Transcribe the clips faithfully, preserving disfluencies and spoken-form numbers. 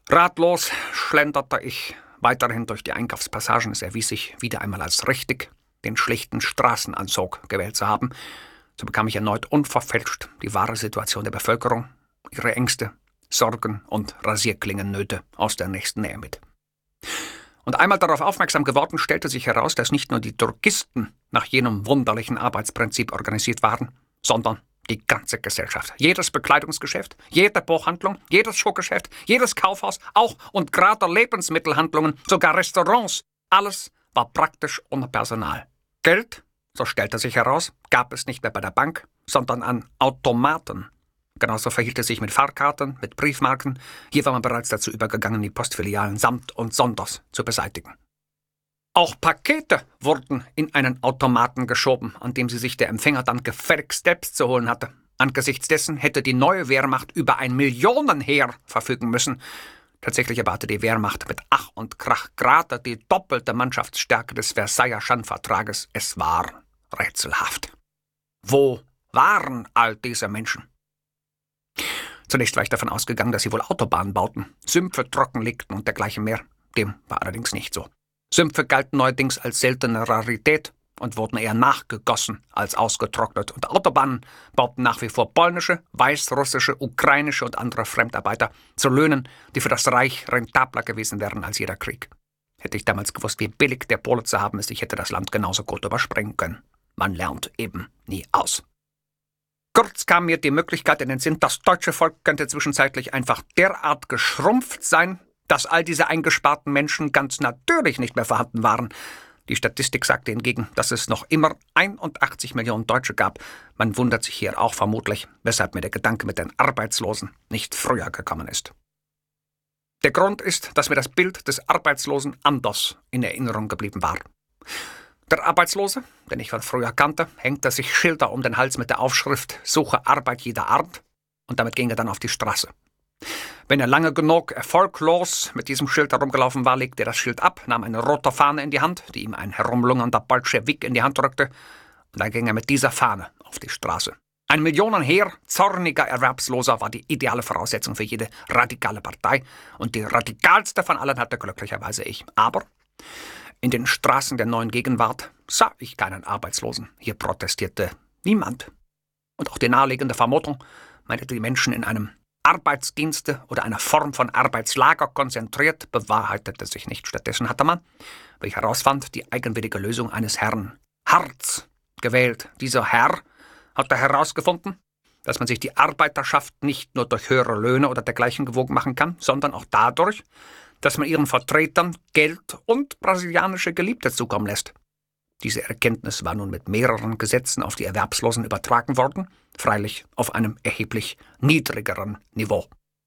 Ratlos schlenderte ich weiterhin durch die Einkaufspassagen. Es erwies sich wieder einmal als richtig, den schlichten Straßenanzug gewählt zu haben. So bekam ich erneut unverfälscht die wahre Situation der Bevölkerung, ihre Ängste, Sorgen und Rasierklingennöte aus der nächsten Nähe mit. Und einmal darauf aufmerksam geworden, stellte sich heraus, dass nicht nur die Drogisten nach jenem wunderlichen Arbeitsprinzip organisiert waren, sondern die ganze Gesellschaft. Jedes Bekleidungsgeschäft, jede Buchhandlung, jedes Schuhgeschäft, jedes Kaufhaus, auch und gerade Lebensmittelhandlungen, sogar Restaurants, alles war praktisch ohne Personal. Geld, so stellte sich heraus, gab es nicht mehr bei der Bank, sondern an Automaten. Genauso verhielt es sich mit Fahrkarten, mit Briefmarken. Hier war man bereits dazu übergegangen, die Postfilialen samt und sonders zu beseitigen. Auch Pakete wurden in einen Automaten geschoben, an dem sie sich der Empfänger dann gefälligst selbst zu holen hatte. Angesichts dessen hätte die neue Wehrmacht über ein Millionenheer verfügen müssen. Tatsächlich aber hatte die Wehrmacht mit Ach und Krach gerade die doppelte Mannschaftsstärke des Versailler Schandvertrages. Es war rätselhaft. Wo waren all diese Menschen? Zunächst war ich davon ausgegangen, dass sie wohl Autobahnen bauten, Sümpfe trockenlegten und dergleichen mehr. Dem war allerdings nicht so. Sümpfe galten neuerdings als seltene Rarität und wurden eher nachgegossen als ausgetrocknet. Und Autobahnen bauten nach wie vor polnische, weißrussische, ukrainische und andere Fremdarbeiter zu Löhnen, die für das Reich rentabler gewesen wären als jeder Krieg. Hätte ich damals gewusst, wie billig der Pole zu haben ist, ich hätte das Land genauso gut überspringen können. Man lernt eben nie aus. Kurz kam mir die Möglichkeit in den Sinn, das deutsche Volk könnte zwischenzeitlich einfach derart geschrumpft sein, dass all diese eingesparten Menschen ganz natürlich nicht mehr vorhanden waren. Die Statistik sagte hingegen, dass es noch immer einundachtzig Millionen Deutsche gab. Man wundert sich hier auch vermutlich, weshalb mir der Gedanke mit den Arbeitslosen nicht früher gekommen ist. Der Grund ist, dass mir das Bild des Arbeitslosen anders in Erinnerung geblieben war. Der Arbeitslose, den ich von früher kannte, hängte sich Schilder um den Hals mit der Aufschrift »Suche Arbeit jeder Art« und damit ging er dann auf die Straße. Wenn er lange genug erfolglos mit diesem Schild herumgelaufen war, legte er das Schild ab, nahm eine rote Fahne in die Hand, die ihm ein herumlungernder Bolschewik in die Hand drückte, und dann ging er mit dieser Fahne auf die Straße. Ein Millionenheer zorniger Erwerbsloser war die ideale Voraussetzung für jede radikale Partei, und die radikalste von allen hatte glücklicherweise ich. Aber in den Straßen der neuen Gegenwart sah ich keinen Arbeitslosen. Hier protestierte niemand. Und auch die naheliegende Vermutung, man hätte die Menschen in einem Arbeitsdienste oder einer Form von Arbeitslager konzentriert, bewahrheitete sich nicht. Stattdessen hatte man, wie ich herausfand, die eigenwillige Lösung eines Herrn Hartz gewählt. Dieser Herr hatte herausgefunden, dass man sich die Arbeiterschaft nicht nur durch höhere Löhne oder dergleichen gewogen machen kann, sondern auch dadurch, dass man ihren Vertretern Geld und brasilianische Geliebte zukommen lässt. Diese Erkenntnis war nun mit mehreren Gesetzen auf die Erwerbslosen übertragen worden, freilich auf einem erheblich niedrigeren Niveau.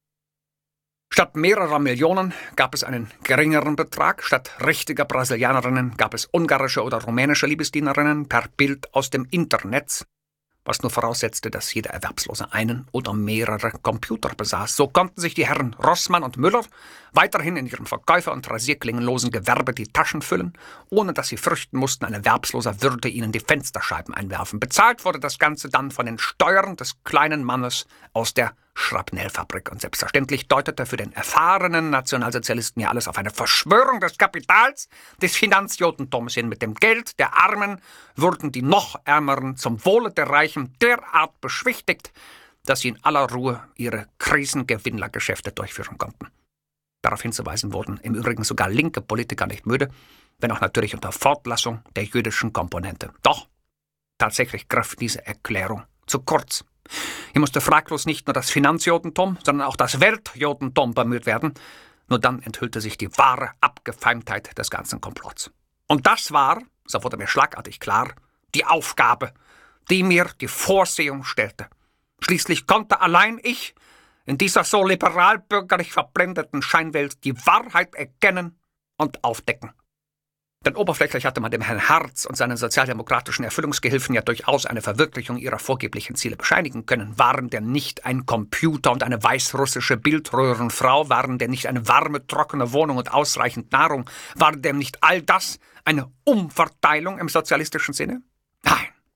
Statt mehrerer Millionen gab es einen geringeren Betrag, statt richtiger Brasilianerinnen gab es ungarische oder rumänische Liebesdienerinnen per Bild aus dem Internet, was nur voraussetzte, dass jeder Erwerbslose einen oder mehrere Computer besaß. So konnten sich die Herren Rossmann und Müller weiterhin in ihrem Verkäufer- und rasierklingenlosen Gewerbe die Taschen füllen, ohne dass sie fürchten mussten, ein Erwerbsloser würde ihnen die Fensterscheiben einwerfen. Bezahlt wurde das Ganze dann von den Steuern des kleinen Mannes aus der Schrapnellfabrik. Und selbstverständlich deutete für den erfahrenen Nationalsozialisten ja alles auf eine Verschwörung des Kapitals, des Finanzjodentums hin. Mit dem Geld der Armen wurden die noch Ärmeren zum Wohle der Reichen derart beschwichtigt, dass sie in aller Ruhe ihre Krisengewinnlergeschäfte durchführen konnten. Darauf hinzuweisen wurden im Übrigen sogar linke Politiker nicht müde, wenn auch natürlich unter Fortlassung der jüdischen Komponente. Doch tatsächlich griff diese Erklärung zu kurz. Hier musste fraglos nicht nur das Finanzjodentum, sondern auch das Weltjodentum bemüht werden. Nur dann enthüllte sich die wahre Abgefeimtheit des ganzen Komplotts. Und das war, so wurde mir schlagartig klar, die Aufgabe, die mir die Vorsehung stellte. Schließlich konnte allein ich in dieser so liberal-bürgerlich verblendeten Scheinwelt die Wahrheit erkennen und aufdecken. Denn oberflächlich hatte man dem Herrn Hartz und seinen sozialdemokratischen Erfüllungsgehilfen ja durchaus eine Verwirklichung ihrer vorgeblichen Ziele bescheinigen können. Waren denn nicht ein Computer und eine weißrussische Bildröhrenfrau? Waren denn nicht eine warme, trockene Wohnung und ausreichend Nahrung? War denn nicht all das eine Umverteilung im sozialistischen Sinne? Nein.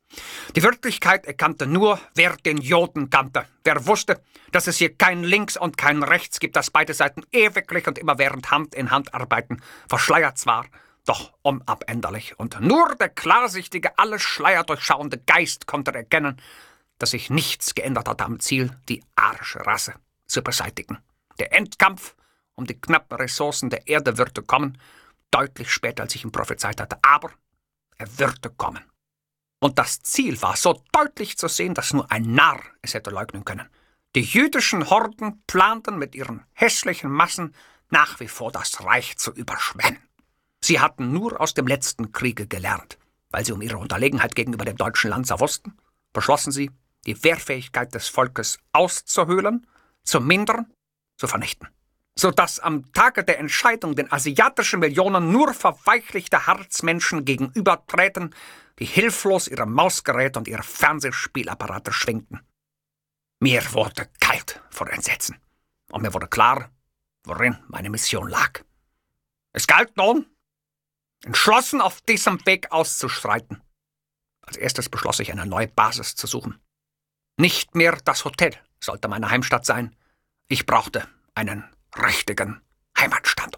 Die Wirklichkeit erkannte nur, wer den Joden kannte. Wer wusste, dass es hier kein Links und kein Rechts gibt, dass beide Seiten ewiglich und immerwährend Hand in Hand arbeiten, verschleiert zwar, doch unabänderlich. Und nur der klarsichtige, alle Schleier durchschauende Geist konnte erkennen, dass sich nichts geändert hatte am Ziel, die arische Rasse zu beseitigen. Der Endkampf um die knappen Ressourcen der Erde würde kommen, deutlich später, als ich ihn prophezeit hatte, aber er würde kommen. Und das Ziel war so deutlich zu sehen, dass nur ein Narr es hätte leugnen können. Die jüdischen Horden planten mit ihren hässlichen Massen nach wie vor das Reich zu überschwemmen. Sie hatten nur aus dem letzten Kriege gelernt. Weil sie um ihre Unterlegenheit gegenüber dem deutschen Lanzer wussten, beschlossen sie, die Wehrfähigkeit des Volkes auszuhöhlen, zu mindern, zu vernichten. Sodass am Tage der Entscheidung den asiatischen Millionen nur verweichlichte Harzmenschen gegenübertreten, die hilflos ihre Mausgeräte und ihre Fernsehspielapparate schwingten. Mir wurde kalt vor Entsetzen, und mir wurde klar, worin meine Mission lag. Es galt nun, entschlossen auf diesem Weg auszuschreiten. Als erstes beschloss ich, eine neue Basis zu suchen. Nicht mehr das Hotel sollte meine Heimstatt sein. Ich brauchte einen richtigen Heimatstandort.